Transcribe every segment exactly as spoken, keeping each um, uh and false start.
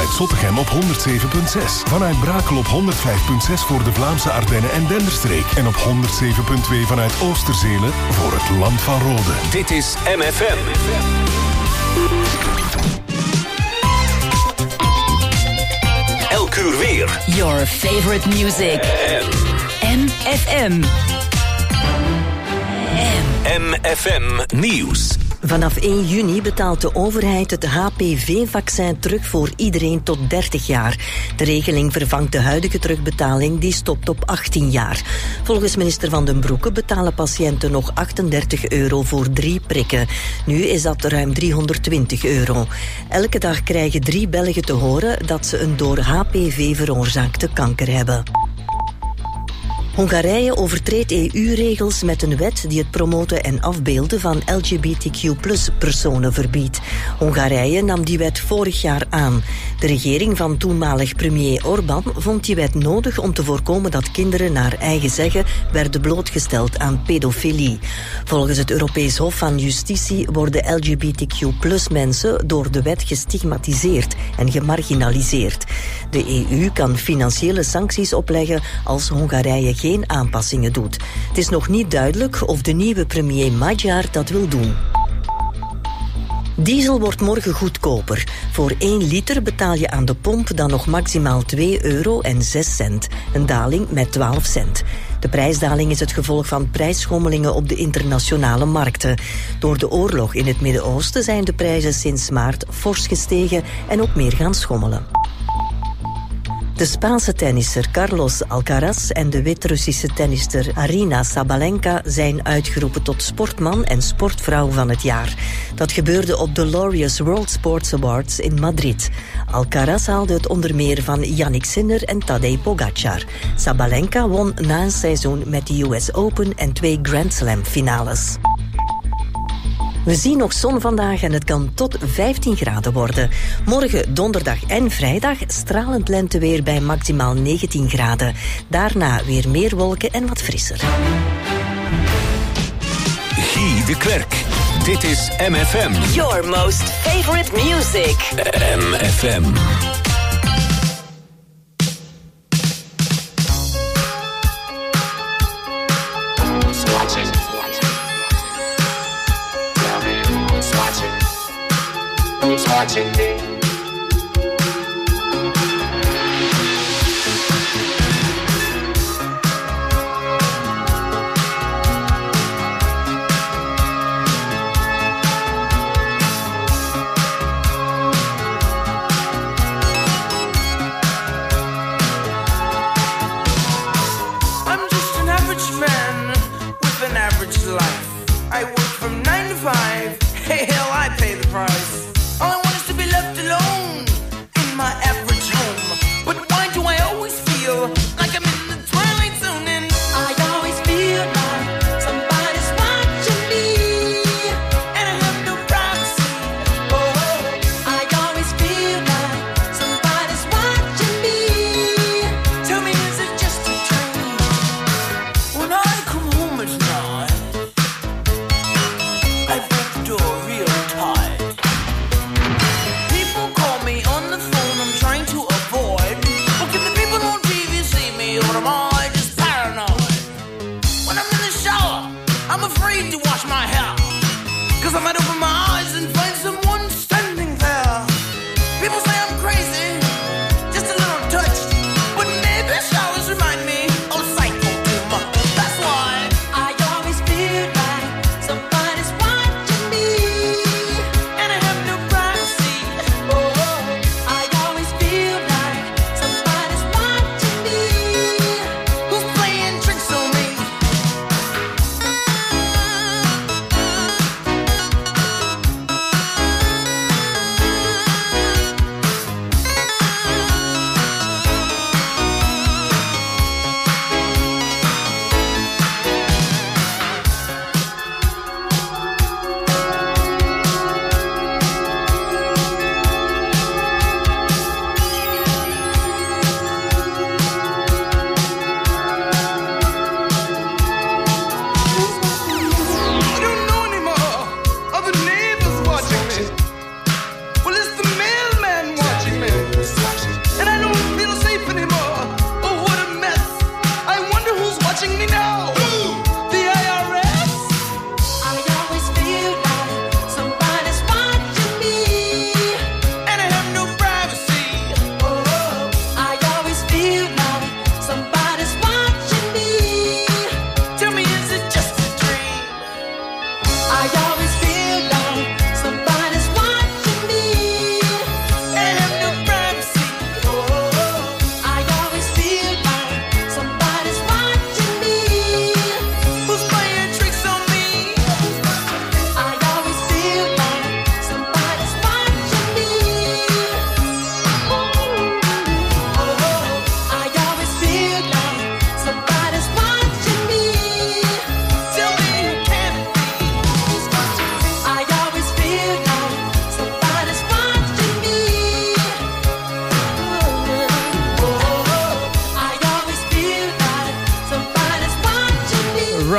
vanuit Zottegem op honderd zeven komma zes. Vanuit Brakel op honderd vijf komma zes voor de Vlaamse Ardennen en Denderstreek. En op honderd zeven komma twee vanuit Oosterzelen voor het Land van Rode. Dit is M F M. Elk uur weer. Your favorite music. M F M. M F M Nieuws. Vanaf één juni betaalt de overheid het H P V-vaccin terug voor iedereen tot dertig jaar. De regeling vervangt de huidige terugbetaling, die stopt op achttien jaar. Volgens minister Van den Broeke betalen patiënten nog achtendertig euro voor drie prikken. Nu is dat ruim driehonderdtwintig euro. Elke dag krijgen drie Belgen te horen dat ze een door H P V veroorzaakte kanker hebben. Hongarije overtreedt E U-regels met een wet die het promoten en afbeelden van L G B T Q plus personen verbiedt. Hongarije nam die wet vorig jaar aan. De regering van toenmalig premier Orbán vond die wet nodig om te voorkomen dat kinderen naar eigen zeggen werden blootgesteld aan pedofilie. Volgens het Europees Hof van Justitie worden L G B T Q plus mensen door de wet gestigmatiseerd en gemarginaliseerd. De E U kan financiële sancties opleggen als Hongarije geen geen aanpassingen doet. Het is nog niet duidelijk of de nieuwe premier Magyar dat wil doen. Diesel wordt morgen goedkoper. Voor één liter betaal je aan de pomp dan nog maximaal twee euro en zes cent. Een daling met twaalf cent. De prijsdaling is het gevolg van prijsschommelingen op de internationale markten. Door de oorlog in het Midden-Oosten zijn de prijzen sinds maart fors gestegen en ook meer gaan schommelen. De Spaanse tennisser Carlos Alcaraz en de Wit-Russische tennisster Aryna Sabalenka zijn uitgeroepen tot sportman en sportvrouw van het jaar. Dat gebeurde op de Laureus World Sports Awards in Madrid. Alcaraz haalde het onder meer van Yannick Sinner en Tadej Pogacar. Sabalenka won na een seizoen met de U S Open en twee Grand Slam finales. We zien nog zon vandaag en het kan tot vijftien graden worden. Morgen, donderdag en vrijdag stralend lenteweer bij maximaal negentien graden. Daarna weer meer wolken en wat frisser. Guy de Klerk. Dit is M F M. Your most favorite music. M F M. Who's watching me? I'm just an average man with an average life. I work from nine to five. Hey, hell, I pay the price. All I want is to be left alone.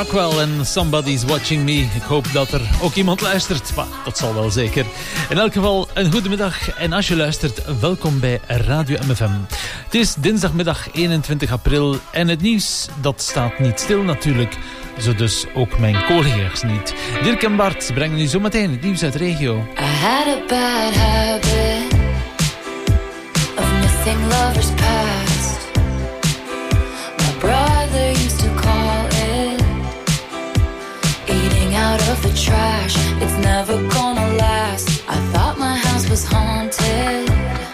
Rockwell en Somebody's Watching Me. Ik hoop dat er ook iemand luistert, maar dat zal wel zeker. In elk geval een goede middag en als je luistert, welkom bij Radio M F M. Het is dinsdagmiddag eenentwintig april en het nieuws, dat staat niet stil natuurlijk. Zo dus ook mijn collega's niet. Dirk en Bart brengen u zometeen het nieuws uit de regio. I had a bad habit of missing lovers past. My brother used to call it eating out of the trash. It's never gonna last. I thought my house was haunted.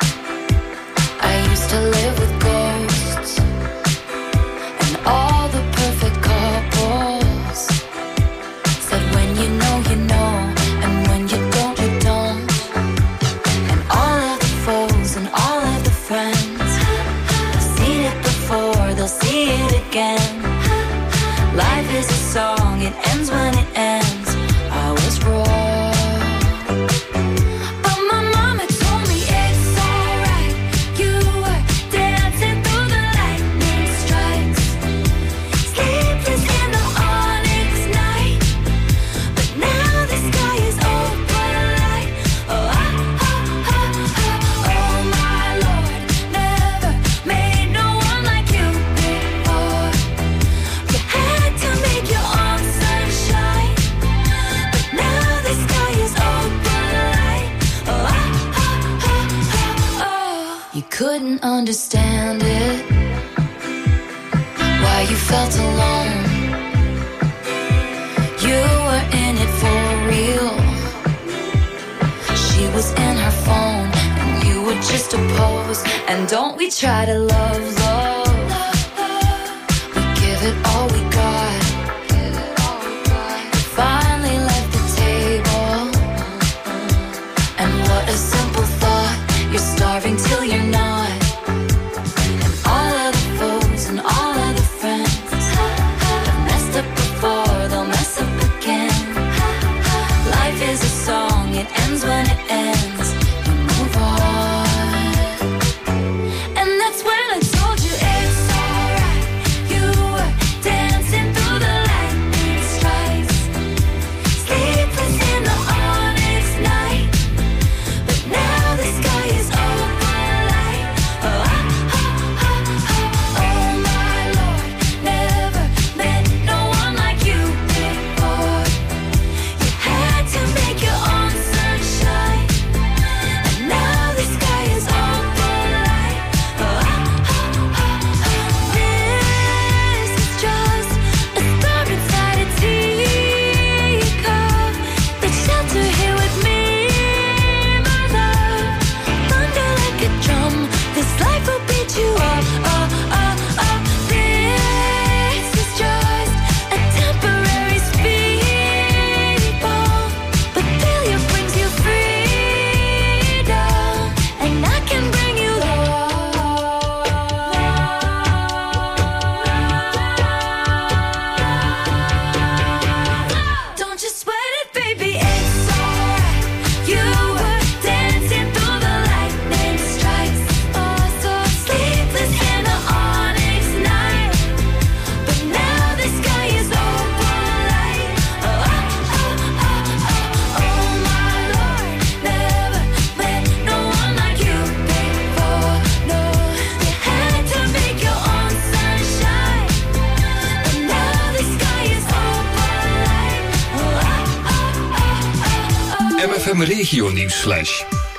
I used to live with ghosts and all the perfect couples said when you know you know and when you don't you don't. And all of the foes and all of the friends have seen it before, they'll see it again. Life is a song, it ends when it ends. I was wrong, but my mama told me it's alright. You were dancing through the lightning strikes, sleepless in the onyx night. But now the sky is open light. Oh, ah, ah, ah, ah. Oh my Lord, never made no one like you before. You had to make your own sunshine, but now the sky is open light. Oh, ah, ah, ah, ah, oh. You couldn't understand it, why you felt alone. You were in it for real. She was in her phone and you were just a pose. And don't we try to love, love. We give it all we got. Finally left the table. And what a simple thought. You're starving till you're not. And all of the foes and all of the friends have messed up before, they'll mess up again. Life is a song, it ends when it ends. You move on. And that's when I told you it's alright. You were dancing through the lightning strikes, sleepless in the onyx night. But now the sky is open light. Oh, ah, ah, ah, ah. Oh my Lord, never met no one like you before. You had to make your own sunshine, and now the sky is open light. Oh, ah, ah, ah, ah. This is just a star inside a teacup. Let's shelter here with me, my love. Thunder like a drum, this life will beat you up, up, up, up. This is just a temporary speed bump, but failure brings you freedom, and I can bring you love. Don't you sweat it, baby, it's alright. You were dancing through the lightning strikes, oh so sleepless in the onyx night. But now the sky is open light. Oh, ah, ah, ah, ah. Oh my Lord, never met no one like you before. No, you had to make your own sunshine, but now the sky is open light. Oh, ah, ah, ah, ah, ah. M F M Regio Nieuwsflash.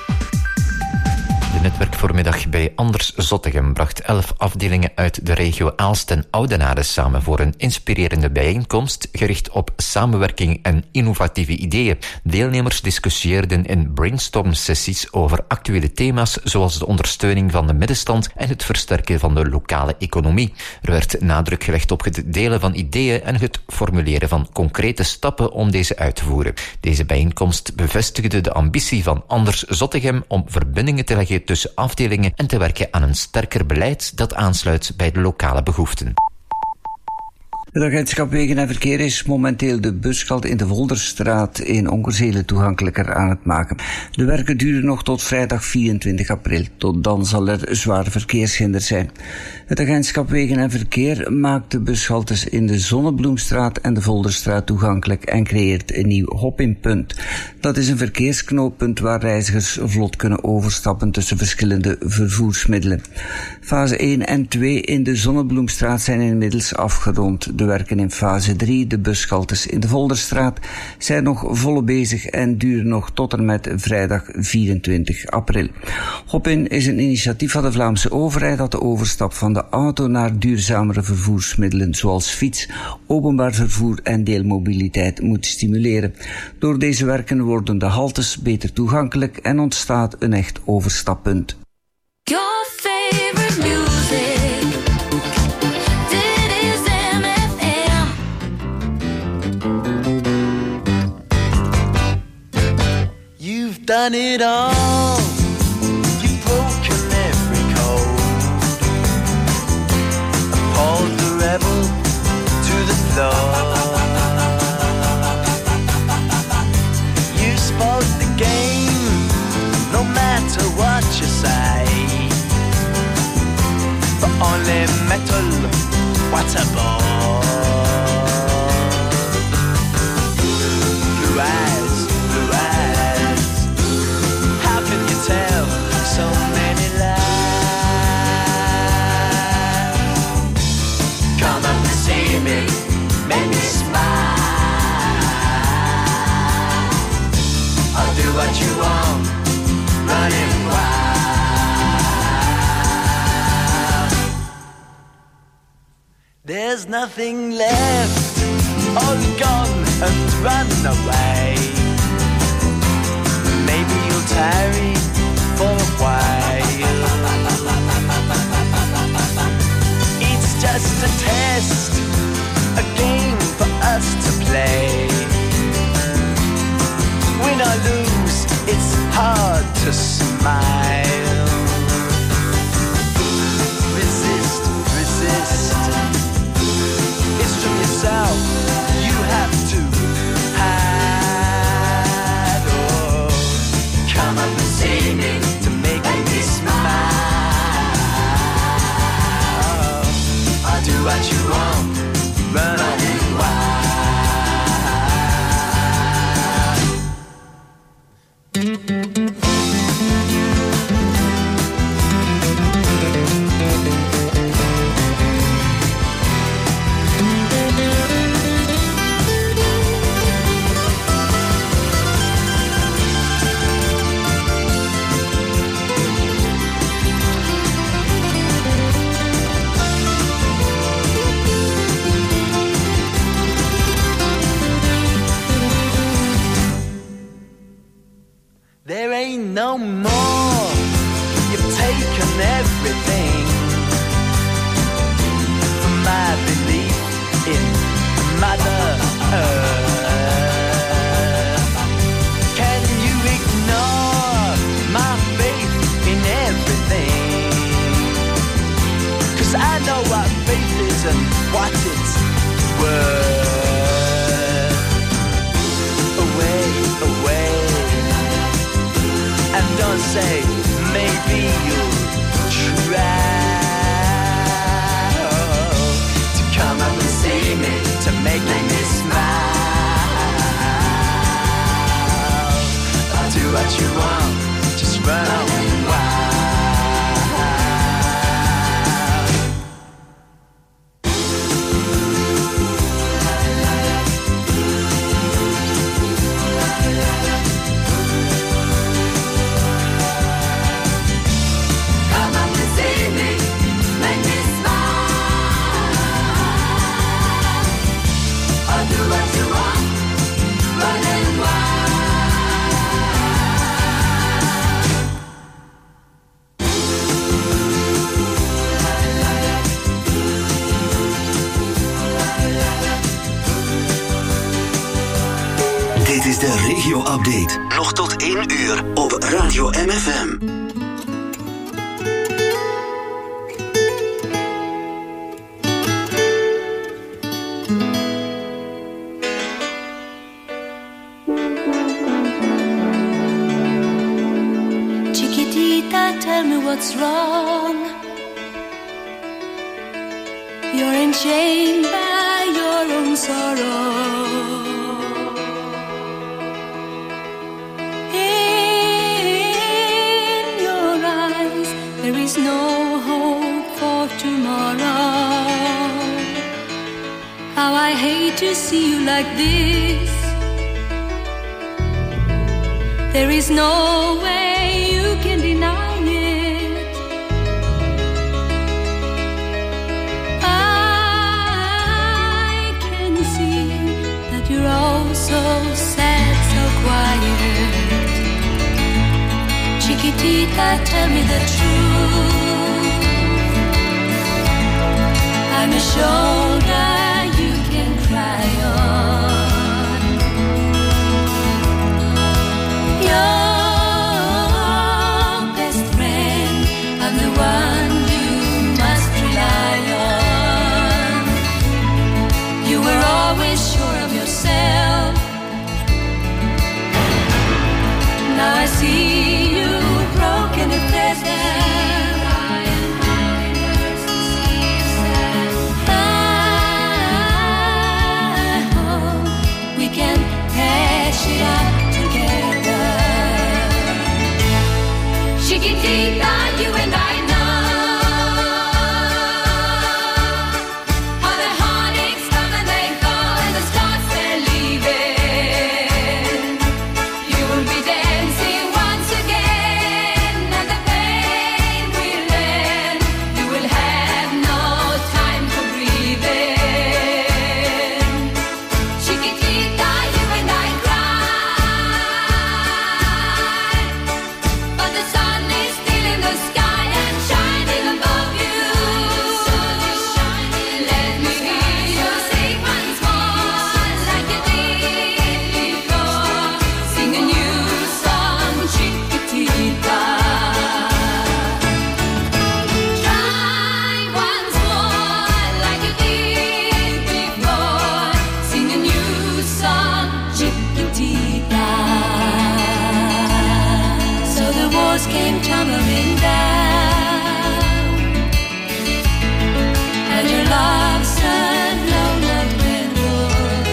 De netwerkvoormiddag bij Anders Zottegem bracht elf afdelingen uit de regio Aalst en Oudenaarde samen voor een inspirerende bijeenkomst gericht op samenwerking en innovatieve ideeën. Deelnemers discussieerden in brainstorm-sessies over actuele thema's zoals de ondersteuning van de middenstand en het versterken van de lokale economie. Er werd nadruk gelegd op het delen van ideeën en het formuleren van concrete stappen om deze uit te voeren. Deze bijeenkomst bevestigde de ambitie van Anders Zottegem om verbindingen te leggen tussen afdelingen en te werken aan een sterker beleid dat aansluit bij de lokale behoeften. Het agentschap Wegen en Verkeer is momenteel de bushalte in de Volderstraat in Onkerzelen toegankelijker aan het maken. De werken duren nog tot vrijdag vierentwintig april. Tot dan zal er zware verkeershinder zijn. Het agentschap Wegen en Verkeer maakt de bushaltes in de Zonnebloemstraat en de Volderstraat toegankelijk en creëert een nieuw hop-in-punt. Dat is een verkeersknooppunt waar reizigers vlot kunnen overstappen tussen verschillende vervoersmiddelen. Fase één en twee in de Zonnebloemstraat zijn inmiddels afgerond. De werken in fase drie, de bushaltes in de Volderstraat, zijn nog volop bezig en duren nog tot en met vrijdag vierentwintig april. Hop-in is een initiatief van de Vlaamse overheid dat de overstap van de auto naar duurzamere vervoersmiddelen zoals fiets, openbaar vervoer en deelmobiliteit moet stimuleren. Door deze werken worden de haltes beter toegankelijk en ontstaat een echt overstappunt. Your favorite music. Dit is M F M. You've done it all. You've broken every code. Appalled the rebel to the floor. You spoke the game, no matter what you say. But only metal, what a bore. Blue eyes, blue eyes. How can you tell so many lies? Come up and see me, make me smile. I'll do what you want, running wild. There's nothing left, all gone and run away. Maybe you'll tarry for a while. It's just a test, a game for us to play. Win or lose, it's hard to smile. Resist, resist. It's from yourself you have to hide. Oh, come up and see me to make me smile. I'll do what you want, running wild. There ain't no more. You've taken everything from my belief in Mother Earth. Can you ignore my faith in everything? 'Cause I know what faith is and what it's worth. Away, away. And don't say, maybe you'll try to come up and see me, to make me smile. I'll do what you want, just run away wild. Dit is de regio-update. Nog tot één uur op Radio M F M. tell me what's wrong. You're enchained by your own sorrow. In your eyes there is no hope for tomorrow. How I hate to see you like this. There is no way you can deny it. I can see that you're all so sad, so quiet. Chiquitita, tell me the truth. I'm a shoulder you can cry on. Your best friend, I'm the one you must rely on. You were always sure of yourself. Now I see you broken and desperate. Chiquitita, you and I know how the heartaches come and they go and the stars they're leaving. You will be dancing once again and the pain will end. You will have no time for breathing. Chiquitita, you and I cry, but the sun is still in the sky and shining above you. Let me hear you sing once more like you did before. Sing a new song, Chiquitita. Try once more like you did before. Sing a new song, Chiquitita. So the walls came tumbling down, and your love said no love dwindled.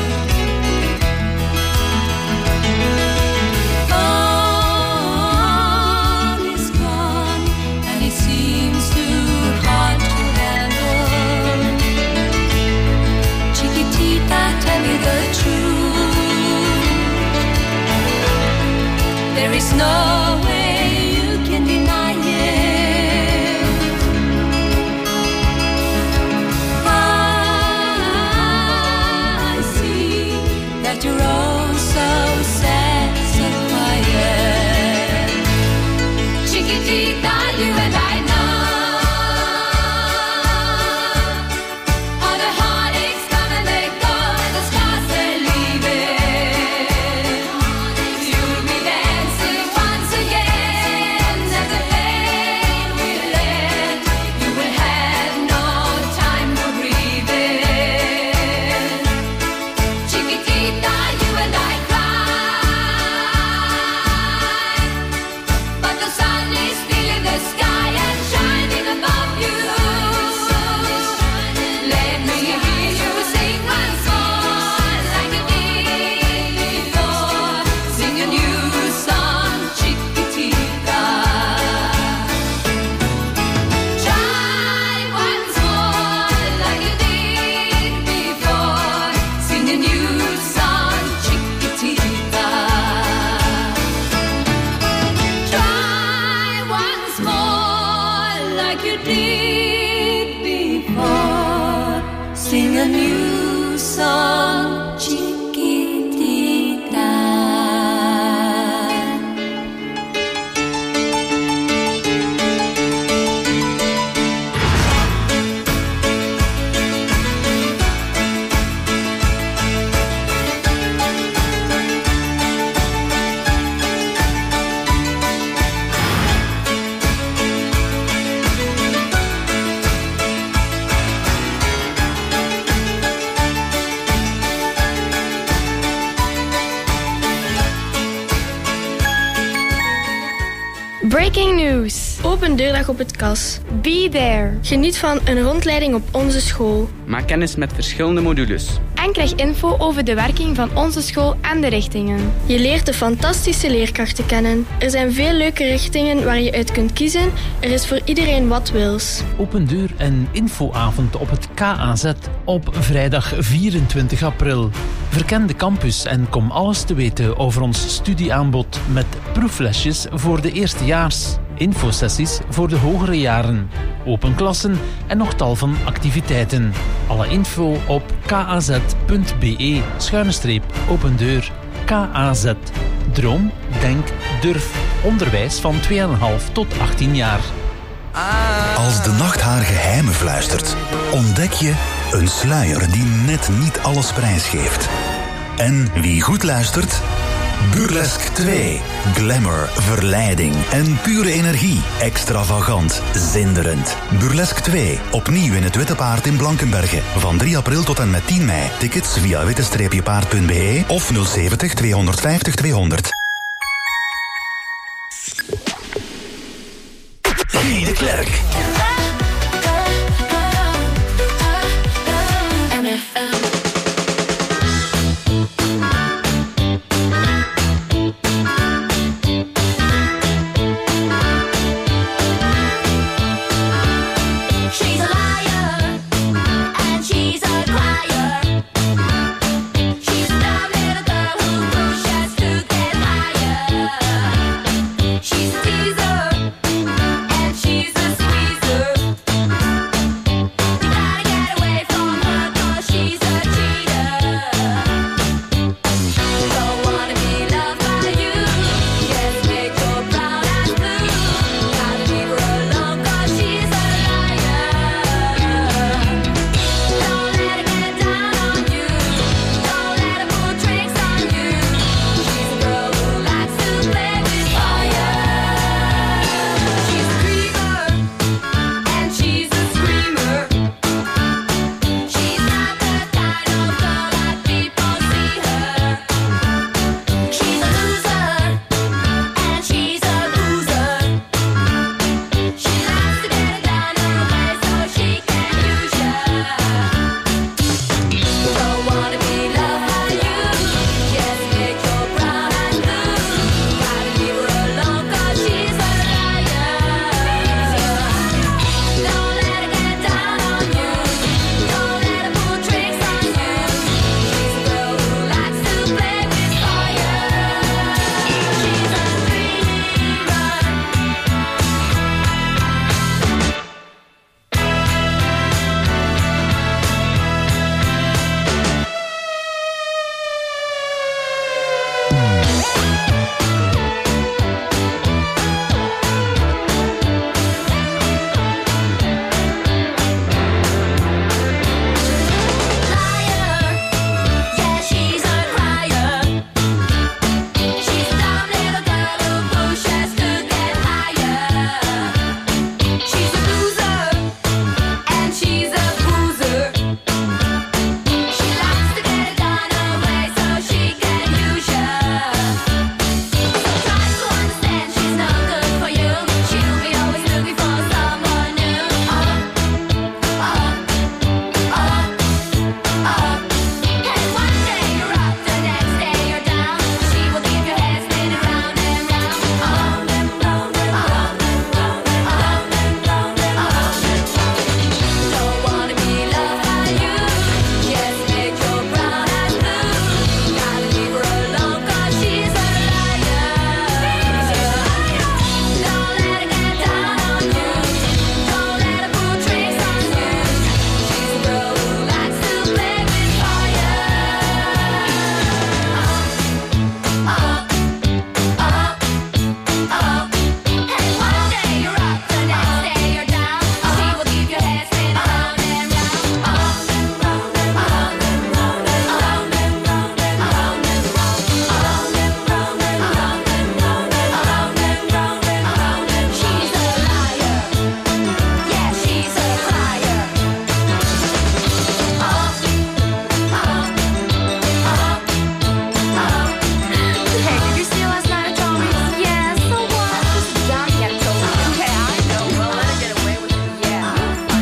All is gone, and it seems too hard to handle. Chiquitita, tell me the truth. There is no way you can deny it. I see that you're all so sad, so quiet. Chiquitita, you and I know how the heartaches come and they go and the stars they're leaving. You'll be dancing once again and the pain will end. You will have no time for breathing. Chiquitita, you and I cry, but the sun is still in the sky and shining above you. Let me hear you sing once more like you did before. Sing a new song, Chiquitita. Try once more like you did before. Sing a new song, Chiquitita. Try once more like you did before. Sing a new song, Chiquitita. Breaking news. Open deurdag op het Kas. Be there. Geniet van een rondleiding op onze school. Maak kennis met verschillende modules. En krijg info over de werking van onze school en de richtingen. Je leert de fantastische leerkrachten kennen. Er zijn veel leuke richtingen waar je uit kunt kiezen. Er is voor iedereen wat wils. Open deur en infoavond op het K A Z op vrijdag vierentwintig april. Verken de campus en kom alles te weten over ons studieaanbod met proeflesjes voor de eerstejaars, infosessies voor de hogere jaren, open klassen en nog tal van activiteiten. Alle info op kaz.be schuine streep open deur. K A Z. Droom, denk, durf. Onderwijs van twee komma vijf tot achttien jaar. Als de nacht haar geheimen fluistert, ontdek je een sluier die net niet alles prijsgeeft. En wie goed luistert? Burlesque twee. Glamour, verleiding en pure energie. Extravagant, zinderend. Burlesque twee. Opnieuw in het Witte Paard in Blankenberge. Van drie april tot en met tien mei. Tickets via witte paard punt b e of nul zeventig tweehonderdvijftig tweehonderd. Guy de Klerk. She's a teaser, and she's a squeezer.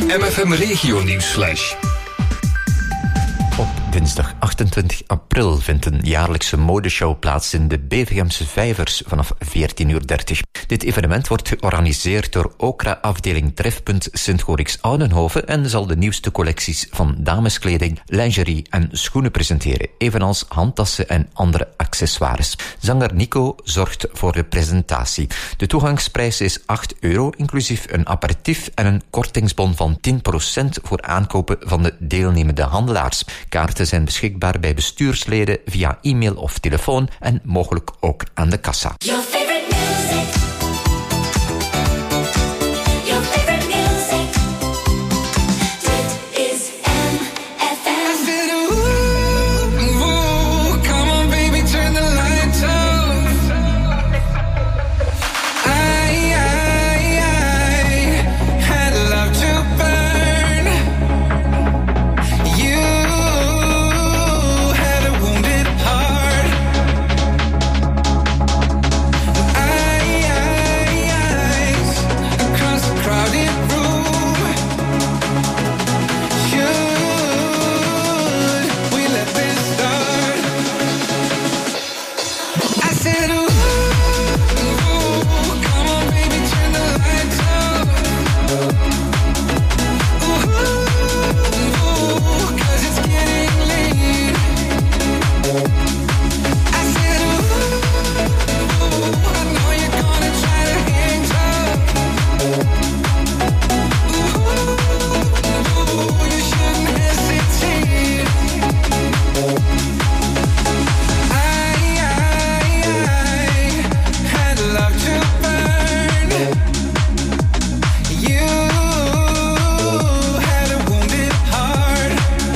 M F M Regio Nieuwsflash. Op dinsdag achtentwintig april vindt een jaarlijkse modeshow plaats in de Bevegemse Vijvers vanaf veertien uur dertig. Dit evenement wordt georganiseerd door Okra-afdeling Trefpunt Sint-Gorix Oudenhoven en zal de nieuwste collecties van dameskleding, lingerie en schoenen presenteren, evenals handtassen en andere accessoires. Zanger Nico zorgt voor de presentatie. De toegangsprijs is acht euro, inclusief een aperitief en een kortingsbon van tien procent voor aankopen van de deelnemende handelaars. Kaarten zijn beschikbaar bij bestuursleden via e-mail of telefoon en mogelijk ook aan de kassa. Your favorite music. Your favorite music. Dit is M F M. I said, ooh, ooh, come on baby, turn the lights off. I, I, I had love to burn. You had a wounded heart. I, I, eyes across the crowded room. Should we let this start? I said, ooh, ooh, come on baby, turn the lights off. Ooh, ooh, 'cause it's getting late. I said, ooh, ooh, I know you're gonna try to hang tough. Ooh, ooh, you shouldn't hesitate. I, I, I had love to burn. You had a wounded heart.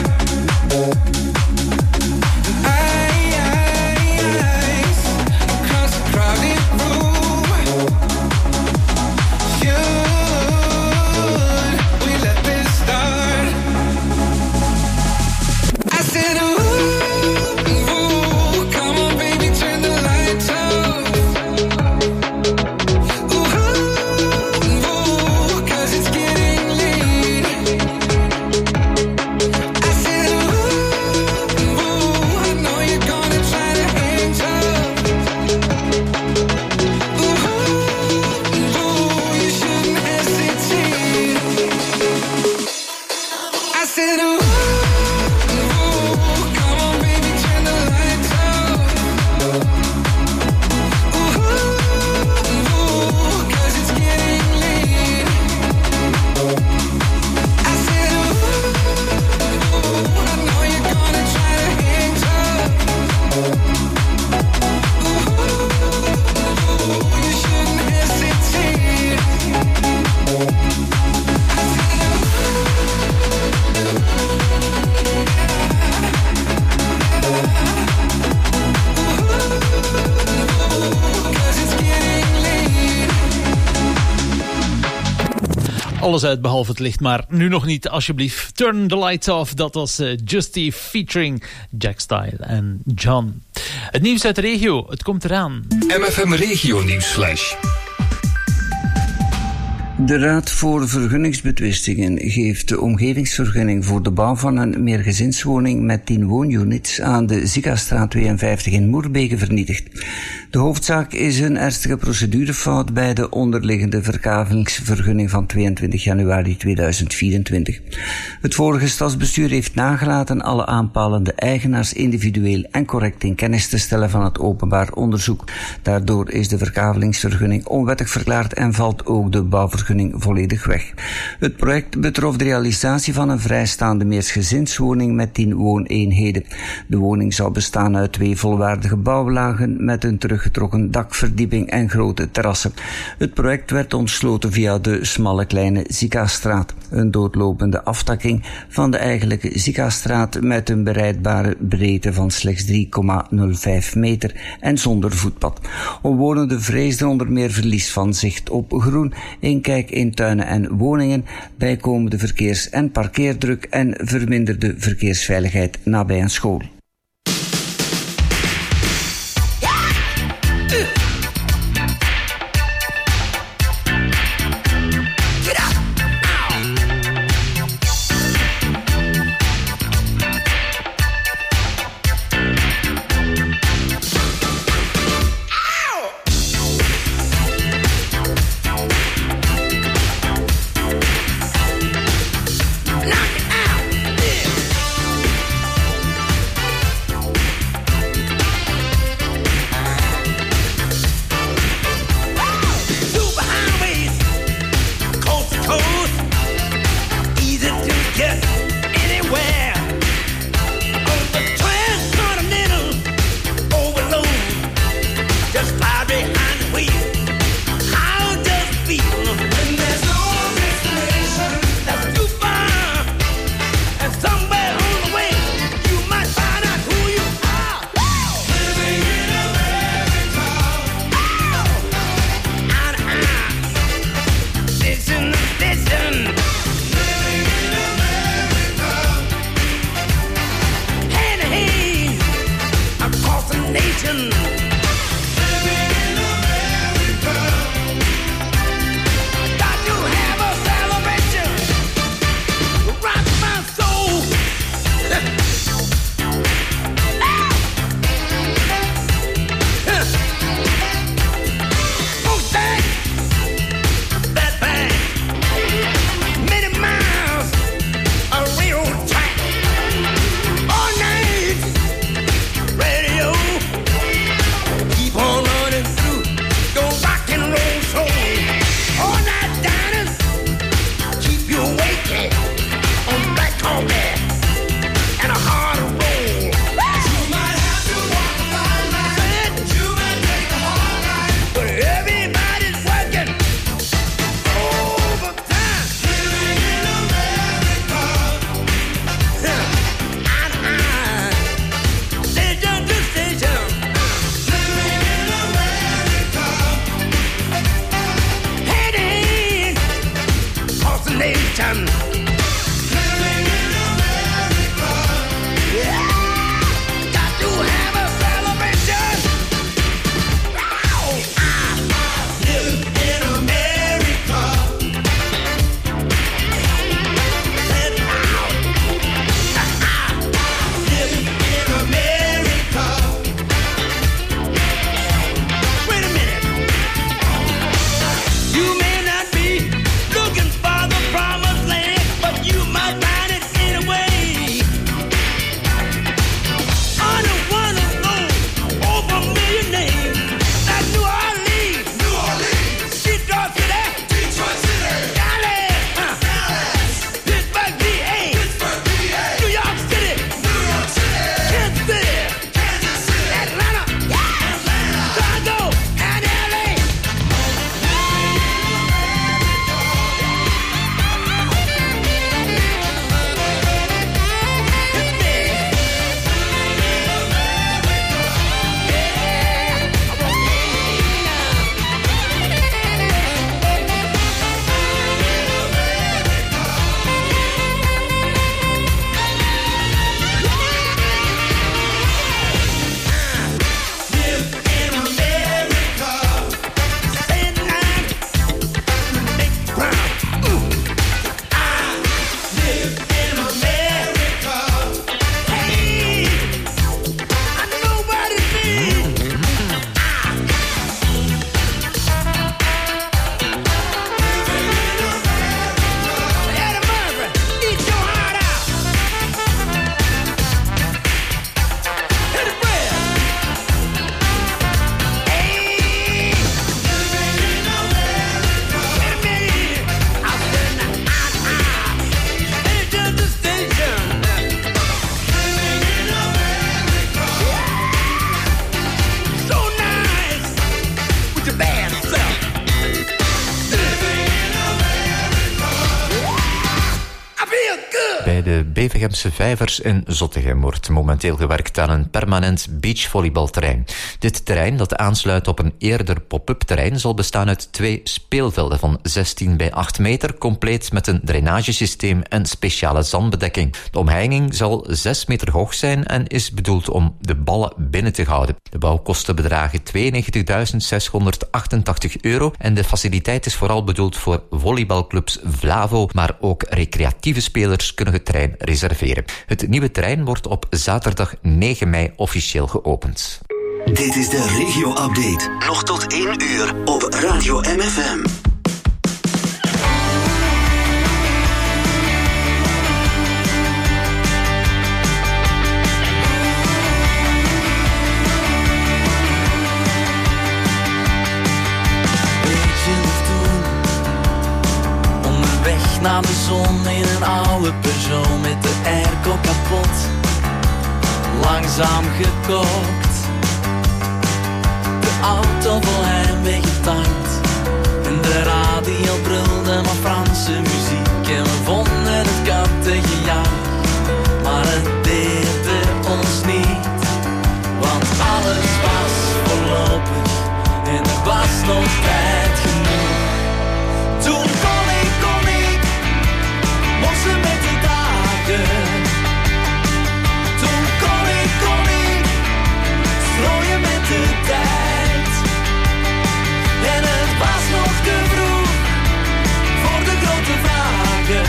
I, I, eyes across the crowded room. Should we let this start? I said, ooh, ooh, come on baby, turn the lights off. Ooh, ooh, 'cause it's getting late. I said, ooh, ooh, I know you're gonna try to hang tough. Ooh, ooh, you shouldn't hesitate. I said, ooh, ooh, come on baby, turn the lights off. Ooh, ooh, 'cause it's getting late. I said, ooh, ooh, I know you're gonna try to hang tough. Ooh, ooh, you shouldn't hesitate. I said, Alles uit behalve het licht, maar nu nog niet, alsjeblieft. Turn the lights off, dat was uh, Justy featuring Jack Style en John. Het nieuws uit de regio, het komt eraan. M F M Regio Nieuwsflash. De Raad voor Vergunningsbetwistingen geeft de omgevingsvergunning voor de bouw van een meergezinswoning met tien woonunits aan de Zikastraat tweeënvijftig in Moerbeke vernietigd. De hoofdzaak is een ernstige procedurefout bij de onderliggende verkavelingsvergunning van tweeëntwintig januari tweeduizend vierentwintig. Het vorige stadsbestuur heeft nagelaten alle aanpalende eigenaars individueel en correct in kennis te stellen van het openbaar onderzoek. Daardoor is de verkavelingsvergunning onwettig verklaard en valt ook de bouwvergunning volledig weg. Het project betrof de realisatie van een vrijstaande meersgezinswoning met tien wooneenheden. De woning zou bestaan uit twee volwaardige bouwlagen met een teruggetrokken dakverdieping en grote terrassen. Het project werd ontsloten via de smalle kleine Zikastraat, een doodlopende aftakking van de eigenlijke Zikastraat met een bereidbare breedte van slechts drie komma nul vijf meter en zonder voetpad. Omwonenden vreesden onder meer verlies van zicht op groen, inkijk in tuinen en woningen, bijkomende verkeers- en parkeerdruk en verminderde verkeersveiligheid nabij een school. celebration. Living in America. Yeah, got to have a celebration. Oh, I live in America. Let out. I live in America. Wait a minute. You may not be looking for the promised land, but you might find it anyway. Under one of those over a million names, like New Orleans, New Orleans, Detroit City, Detroit City, Dallas, huh. Dallas, Pittsburgh, P A, Pittsburgh, P A, New York City, New York City, Kansas City, Kansas City, Atlanta, yeah, Atlanta, Chicago, and L A. Bij de Bevegemse Vijvers in Zottegem wordt momenteel gewerkt aan een permanent beachvolleybalterrein. Dit terrein, dat aansluit op een eerder pop-up terrein, zal bestaan uit twee speelvelden van zestien bij acht meter, compleet met een drainagesysteem en speciale zandbedekking. De omheining zal zes meter hoog zijn en is bedoeld om de ballen binnen te houden. De bouwkosten bedragen tweeënnegentigduizend zeshonderdachtentachtig euro en de faciliteit is vooral bedoeld voor volleybalclubs Vlavo, maar ook recreatieve spelers kunnen het terrein reserveren. Het nieuwe terrein wordt op zaterdag negen mei officieel geopend. Dit is de regio-update. Nog tot één uur op Radio M F M. Naar de zon in een oude Peugeot met de airco kapot, langzaam gekookt. De auto vol heimwee getankt en de radio brulde maar Franse muziek. En we vonden het kattengejank, maar het deerde ons niet. Want alles was voorlopig en er was nog tijd genoeg. Toen kon ik, kon ik mossen met de dagen. Toen kon ik, kon ik strooien met de tijd. En het was nog te vroeg voor de grote vragen.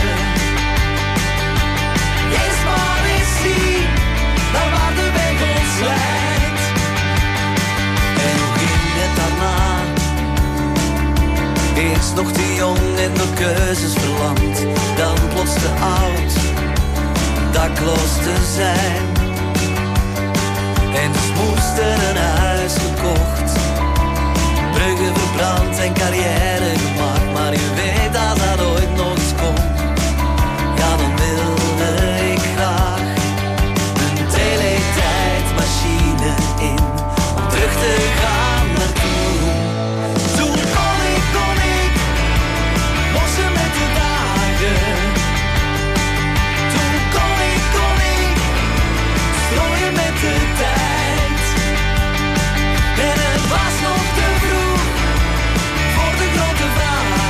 Eerst maar eens zien naar waar de weg ons leidt. En hoe ging het daarna? Eerst nog te jong en door keuzes verlamd, dan plots te oud, dakloos te zijn. En dus moest er een huis gekocht, bruggen verbrand en carrière gemaakt. Maar je weet als dat ooit nog eens komt, ja dan wilde ik graag een teletijdmachine in, om terug te gaan naar toen. Toen kon ik, kon ik mossen met de dagen. Toen kon ik, kon ik strooien met de tijd. En het was nog te vroeg voor de grote vraag.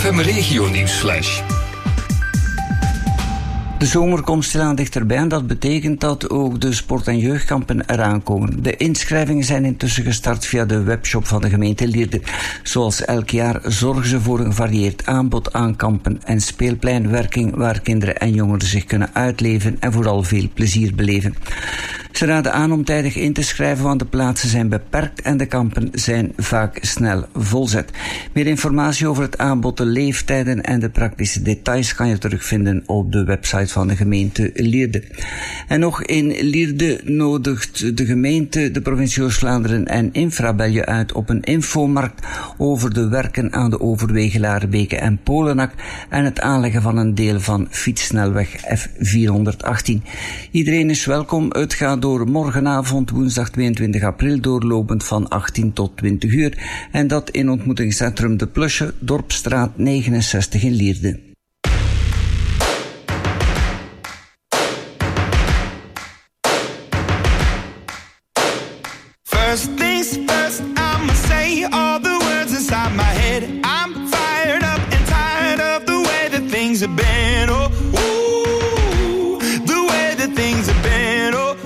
F M Regio Nieuwsflash. De zomer komt stilaan dichterbij en dat betekent dat ook de sport- en jeugdkampen eraan komen. De inschrijvingen zijn intussen gestart via de webshop van de gemeente Lierde. Zoals elk jaar zorgen ze voor een gevarieerd aanbod aan kampen en speelpleinwerking waar kinderen en jongeren zich kunnen uitleven en vooral veel plezier beleven. Ze raden aan om tijdig in te schrijven, want de plaatsen zijn beperkt en de kampen zijn vaak snel volzet. Meer informatie over het aanbod, de leeftijden en de praktische details kan je terugvinden op de website van de gemeente Lierde. En nog in Lierde nodigt de gemeente, de provincie Oost-Vlaanderen en Infrabel uit op een infomarkt over de werken aan de Overwegelaar, Beke en Polenak en het aanleggen van een deel van fietssnelweg F vierhonderdachttien. Iedereen is welkom. Het gaat door morgenavond, woensdag tweeëntwintig april, doorlopend van achttien tot twintig uur. En dat in ontmoetingscentrum De Plusje, Dorpstraat negenenzestig in Lierde. First things first, I'ma say all the words inside my head. I'm fired up and tired of the way that things have been. Oh, ooh, the way that things have been. Oh,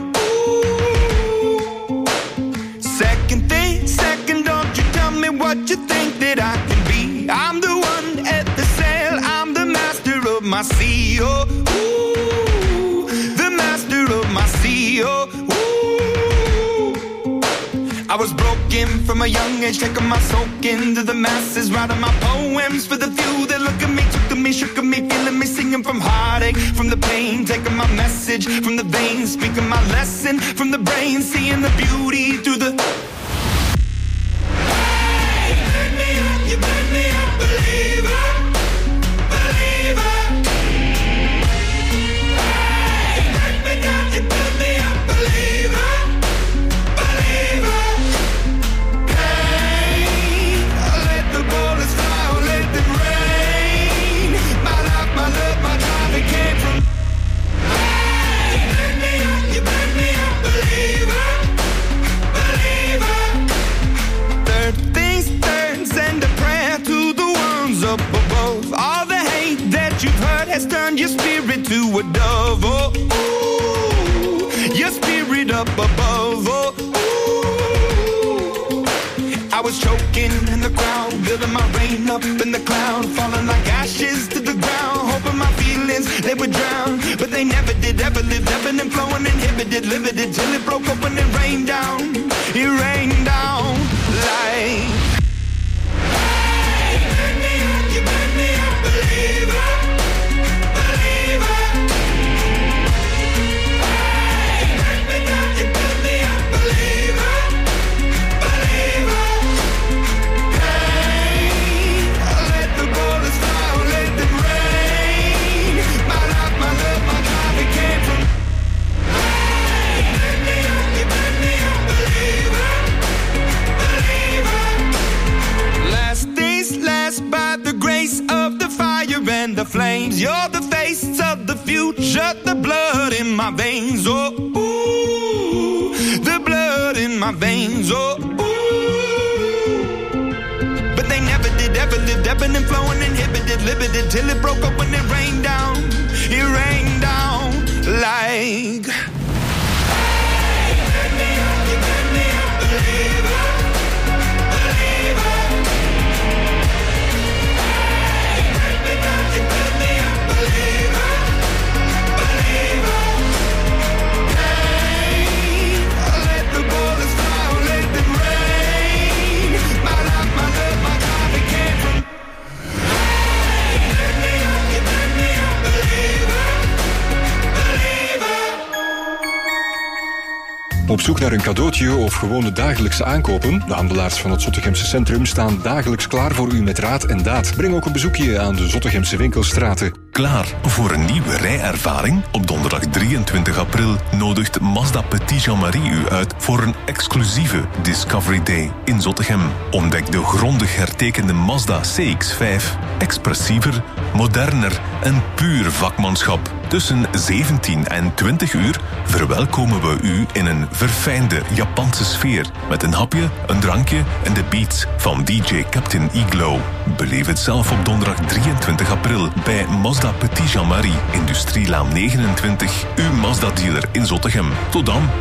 ooh. Second thing, second, don't you tell me what you think that I can be. I'm the one at the sail, I'm the master of my sea. Oh, ooh, the master of my sea. Oh, I was broken from a young age, taking my soak into the masses, writing my poems for the few that look at me, took to me, shook at me, feeling me, singing from heartache, from the pain, taking my message from the veins, speaking my lesson from the brain, seeing the beauty through the... Hey, you burn me up, you burn me up, believer, believer. Hey, you burn me down, you burn me up, believer, believer. Up above, all the hate that you've heard has turned your spirit to a dove. Oh, ooh, your spirit up above. Oh, ooh. I was choking in the crowd, building my rain up in the cloud, falling like ashes to the ground, hoping my feelings they would drown, but they never did. Ever lived, ebbing and flowing, inhibited, limited, till it broke open and rained down. It rained down like. You burn me up, believer, believer. Hey, you burn me down, you burn me up, believer, believer. Hey, let the bullets fly, let them rain. My life, my love, my drive, it came from. Hey, you burn me up, you burn me up, believer, believer. Last days last by the grace of the fire and the flames. You're the face of the future, the blood in my veins. Oh, ooh, the blood in my veins. Oh, ooh. But they never did, ever lived, ebbing and flowing, inhibited, limited, till it broke up when it rained down. It rained down like. Hey, you burn me up, you burn me up, believer, believer. You burn me up, believer, believer. Hey, let the bullets fly, let them rain. My life, my love, my drive, it came from. Hey, you burn me up, you burn me up, believer, believer. Op zoek naar een cadeautje of gewoon de dagelijkse aankopen? De handelaars van het Zottegemse Centrum staan dagelijks klaar voor u met raad en daad. Breng ook een bezoekje aan de Zottegemse winkelstraten. Klaar voor een nieuwe rijervaring? Op donderdag drieëntwintig april nodigt Mazda Petit Jean-Marie u uit voor een exclusieve Discovery Day in Zottegem. Ontdek de grondig hertekende Mazda C X vijf. Expressiever, moderner en puur vakmanschap. Tussen zeventien en twintig uur verwelkomen we u in een verfijnde Japanse sfeer met een hapje, een drankje en de beats van D J Captain Iglo. Beleef het zelf op donderdag drieëntwintig april bij Mazda Petit Jean-Marie, Industrielaan negenentwintig, uw Mazda-dealer in Zottegem. Tot dan!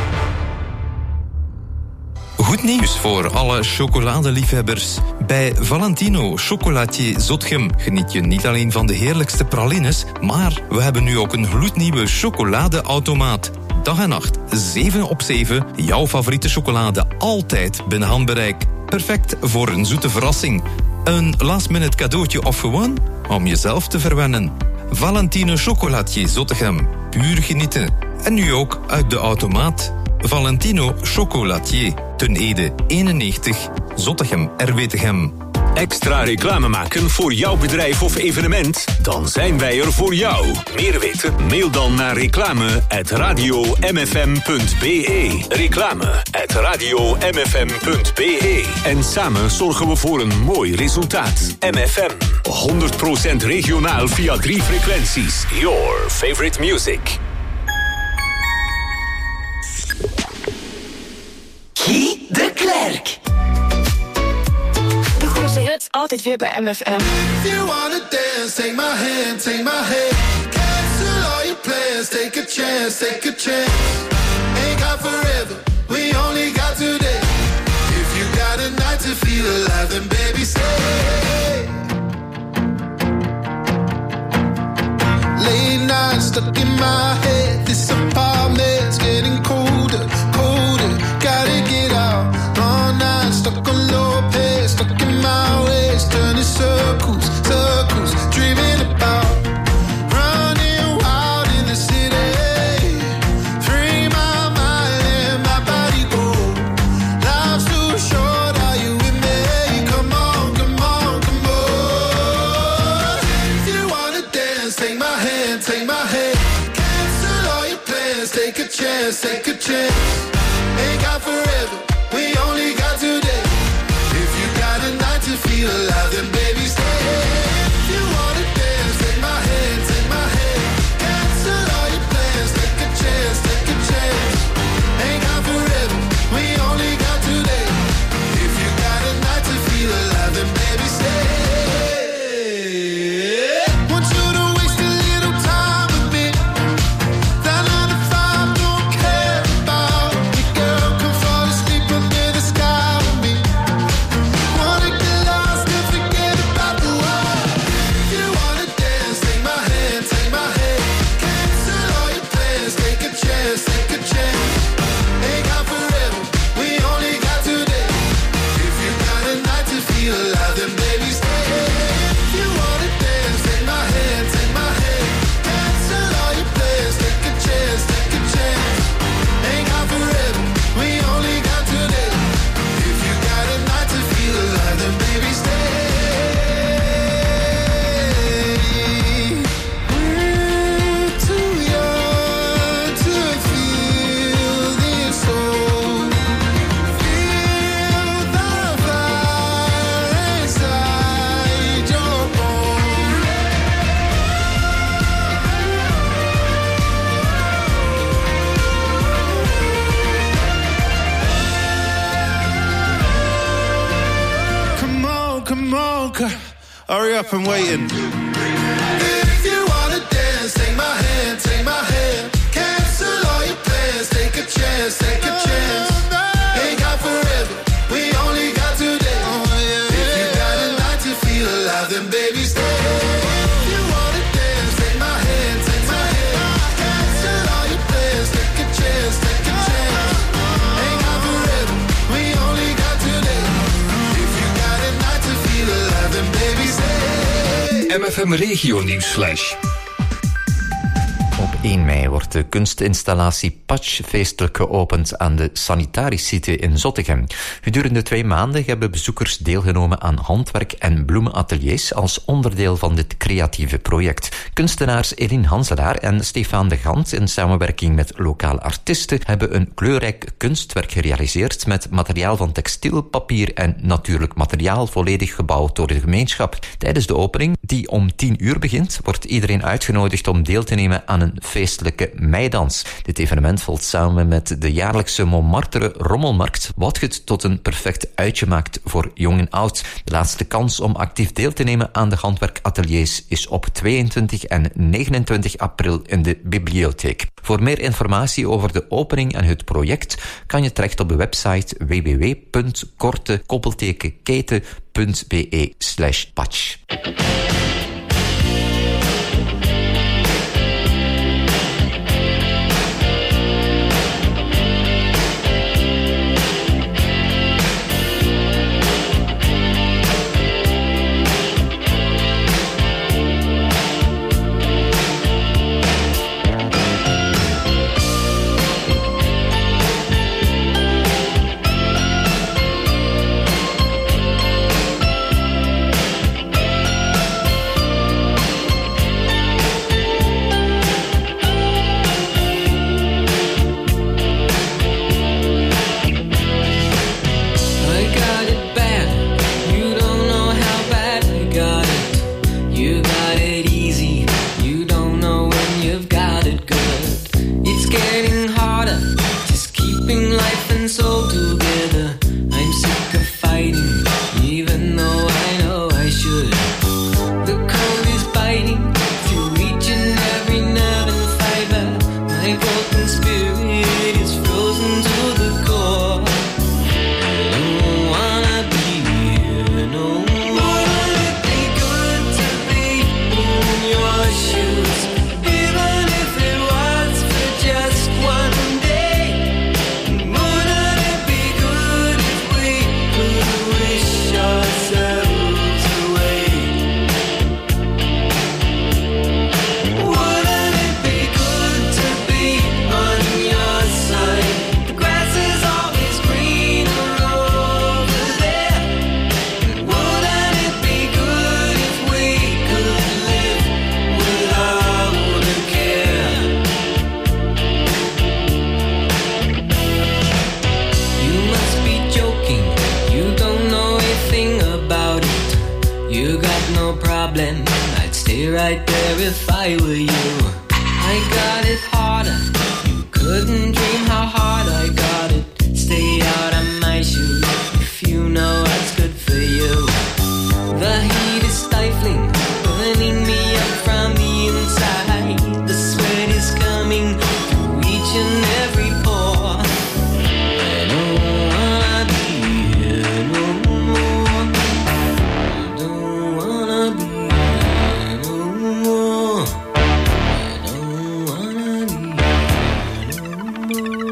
Goed nieuws voor alle chocoladeliefhebbers. Bij Valentino Chocolatier Zottegem geniet je niet alleen van de heerlijkste pralines, maar we hebben nu ook een gloednieuwe chocoladeautomaat. Dag en nacht, zeven op zeven, jouw favoriete chocolade altijd binnen handbereik. Perfect voor een zoete verrassing. Een last-minute cadeautje of gewoon om jezelf te verwennen. Valentino Chocolatier Zottegem. Puur genieten. En nu ook uit de automaat. Valentino Chocolatier. Ten Ede eenennegentig. Zottegem R W Tegem. Extra reclame maken voor jouw bedrijf of evenement? Dan zijn wij er voor jou. Meer weten? Mail dan naar reclame at radio m f m punt b e. Reclame at radio m f m punt b e. En samen zorgen we voor een mooi resultaat. M F M. honderd procent regionaal via drie frequenties. Your favorite music. Guy de Klerk. De goede hits altijd weer bij M F M. If you wanna dance, take my hand, take my hand. Cancel all your plans, take a chance, take a chance. Ain't got forever, we only got today. If you got a night to feel alive, then baby stay. Late night stuck in my head, this apartment's getting colder, colder. Gotta get out, long night stuck on low pace, stuck in my ways, turning circles, circles, dreaming about running wild in the city. Free my mind and my body go. Life's too short, are you with me? Come on, come on, come on. If you wanna dance, take my hand, take my hand. Cancel all your plans, take a chance, take a chance. Ain't got forever, we only got today. If you got a night to feel alive, then baby stay. If you wanna dance, take my hand, take my hand. Cancel all your plans, take a chance, take a chance. Ain't got forever, we only got today. If you got a night to feel alive, then baby stay. Want you to waste a little time with me. That nine to five don't care about me, girl. Come fall asleep under the sky with me. Wanna get lost and forget about the world. If you wanna dance, take my hand, take my hand. Cancel all your plans, take a chance, take a chance. Ain't got forever, we only got today. If you got a night to feel alive, then baby stay. If you wanna dance, take my hand, take my hand. Cancel all your plans, take a chance, take a chance. Ain't got forever, we only got today. If you got a night to feel alive, then baby stay. We're too young to feel this old. Feel the fire inside your bones. Come on, come on, c- hurry up, I'm waiting. If you wanna dance, take my hand, take my hand. Cancel all your plans, take a chance, take a chance. Ain't got forever, we only got today. If you got a night to feel alive, then baby stay. If you wanna dance, take my hand, take my hand. Cancel all your plans, take a chance, take a chance. Ain't got forever, we only got today. If you got a night to feel alive, then baby stay. M F M Regio Nieuws Flash. Op één mei wordt de kunstinstallatie Patch feestelijk geopend aan de Sanitarisite in Zottegem. Gedurende twee maanden hebben bezoekers deelgenomen aan handwerk- en bloemenateliers als onderdeel van dit creatieve project. Kunstenaars Eline Hanselaar en Stefan de Gant in samenwerking met lokale artiesten hebben een kleurrijk kunstwerk gerealiseerd met materiaal van textiel, papier en natuurlijk materiaal volledig gebouwd door de gemeenschap. Tijdens de opening, die om tien uur begint, wordt iedereen uitgenodigd om deel te nemen aan een feestelijke meidans. Dit evenement valt samen met de jaarlijkse Montmartre Rommelmarkt, wat het tot een perfect uitje maakt voor jong en oud. De laatste kans om actief deel te nemen aan de handwerkateliers is op tweeëntwintig en negenentwintig april in de bibliotheek. Voor meer informatie over de opening en het project kan je terecht op de website w w w punt korte keten punt b e slash patch. more.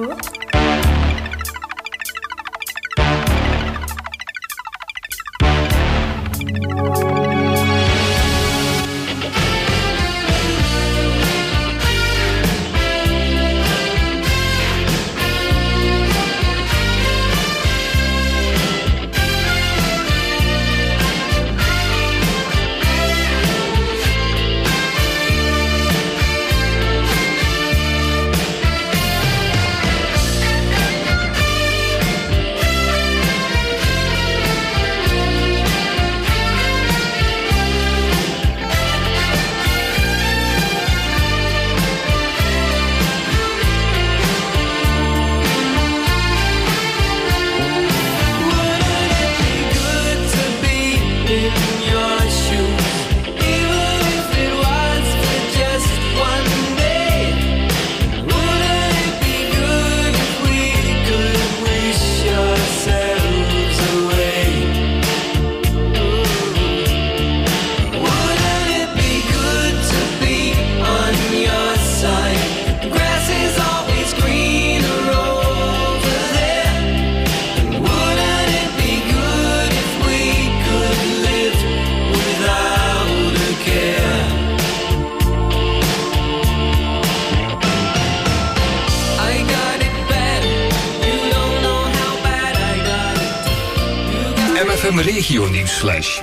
M F M Regio Nieuwsflash.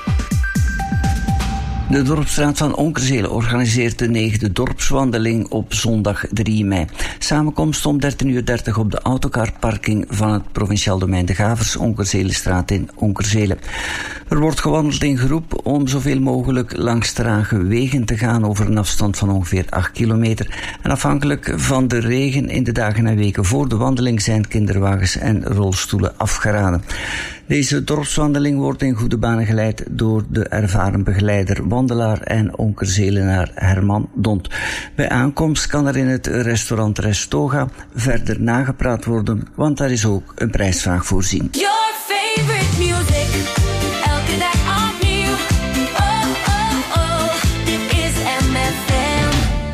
De Dorpsraad van Onkerzelen organiseert de negende dorpswandeling op zondag drie mei. Samenkomst om dertien uur dertig op de autocarparking van het provinciaal domein De Gavers, Onkerzelenstraat in Onkerzelen. Er wordt gewandeld in groep om zoveel mogelijk langs trage wegen te gaan over een afstand van ongeveer acht kilometer. En afhankelijk van de regen in de dagen en weken voor de wandeling zijn kinderwagens en rolstoelen afgeraden. Deze dorpswandeling wordt in goede banen geleid door de ervaren begeleider, wandelaar en Onkerzelenaar Herman Dont. Bij aankomst kan er in het restaurant Restoga verder nagepraat worden, want daar is ook een prijsvraag voorzien. Your favorite music, elke dag opnieuw. Oh, oh, oh, dit is M F M.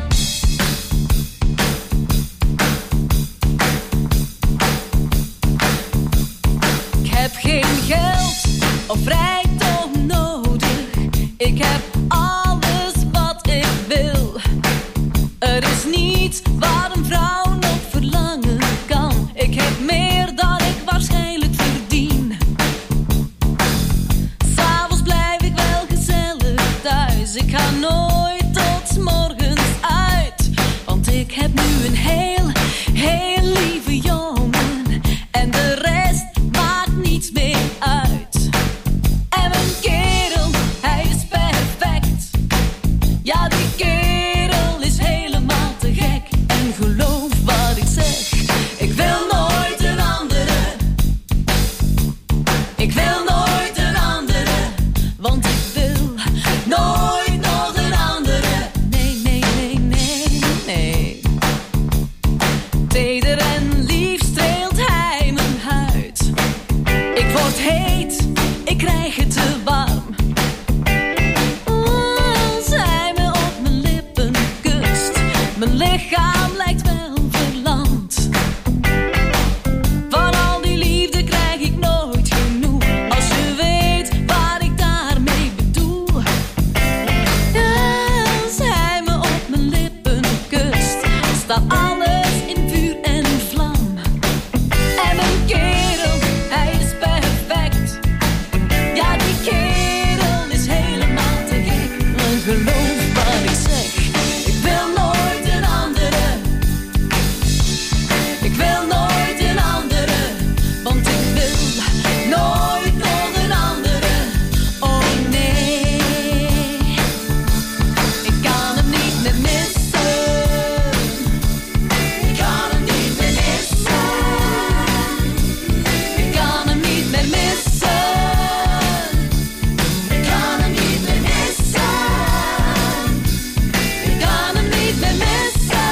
Ik heb geen geld of rijkdom nodig. Ik heb alles wat ik wil. Er is niets waar een vrouw nog verlangen kan. Ik heb meer dan ik waarschijnlijk verdien. S'avonds blijf ik wel gezellig thuis. Ik ga nooit tot 's morgens uit. Want ik heb nu een heel, heel lieve jongen. En de rest maakt niets meer uit. En mijn kerel, hij is perfect. Ja, die kerel is helemaal te gek. En geloof wat ik zeg, ik wil nooit een andere. Ik wil nooit een andere, want ik wil nooit nog een andere. Nee, nee, nee, nee, nee. Teder en lief streelt hij mijn huid. Ik word heet, ik krijg het te warm. Als hij me op mijn lippen kust, mijn lichaam lijkt wel verlamd. Van al die liefde krijg ik nooit genoeg. Als je weet wat ik daarmee bedoel. Als hij me op mijn lippen kust, staat alles in vuur en vlam. En mijn kerel, hij is perfect. Ja, die kerel is helemaal te gek. Maar geloof wat ik zeg, ik wil nooit een andere. Ik wil nooit een andere, want ik wil nooit nog een andere. Oh nee, ik kan hem niet meer missen. Ik kan hem niet meer missen. Ik kan hem niet meer missen. Ik kan hem niet meer missen. Ik kan hem niet meer missen.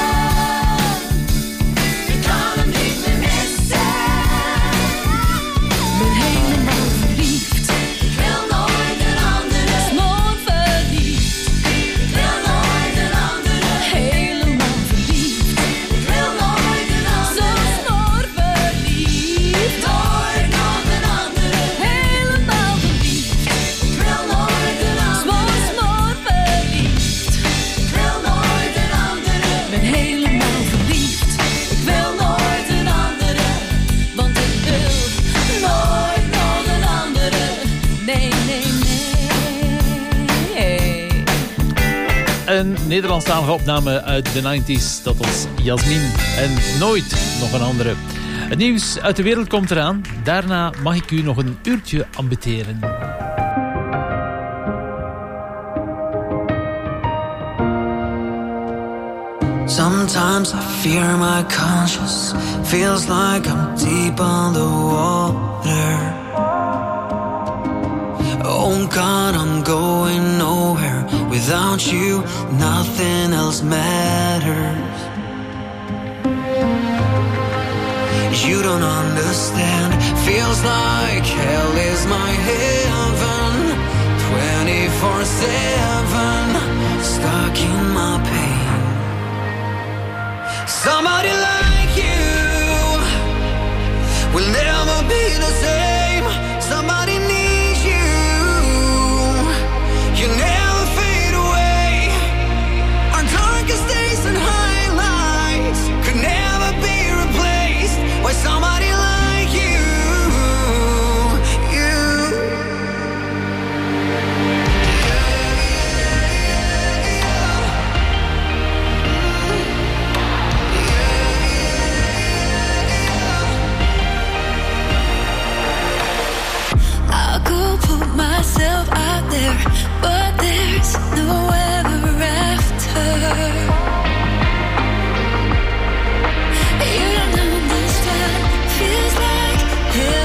Ik kan hem niet meer missen. Ben helemaal verliefd. Ik wil nooit een andere. Smoor verliefd. Ik wil nooit een andere. Helemaal verliefd. Ik wil nooit een andere. Zo smoor verliefd. Nooit nog een andere. Helemaal verliefd. Ik wil nooit een andere. Smoor, smoor verliefd. Ik wil nooit een andere. Ben helemaal verliefd. Ik wil nooit een andere, want ik wil nooit nog een andere. Nee, nee, nee. Een Nederlandstalige opname uit de negentig. Dat was Jasmin en Nooit nog een andere. Het nieuws uit de wereld komt eraan. Daarna mag ik u nog een uurtje ambiteren. Sometimes I fear my conscience. Feels like I'm deep underwater. Oh God, I'm going nowhere. Without you, nothing else matters. You don't understand. Feels like hell is my heaven. twenty-four seven, stuck in my pain. Somebody like you will never be the same. Somebody needs you. You never fade away. Our darkest days and highlights could never be replaced by somebody like you. You. there, but there's no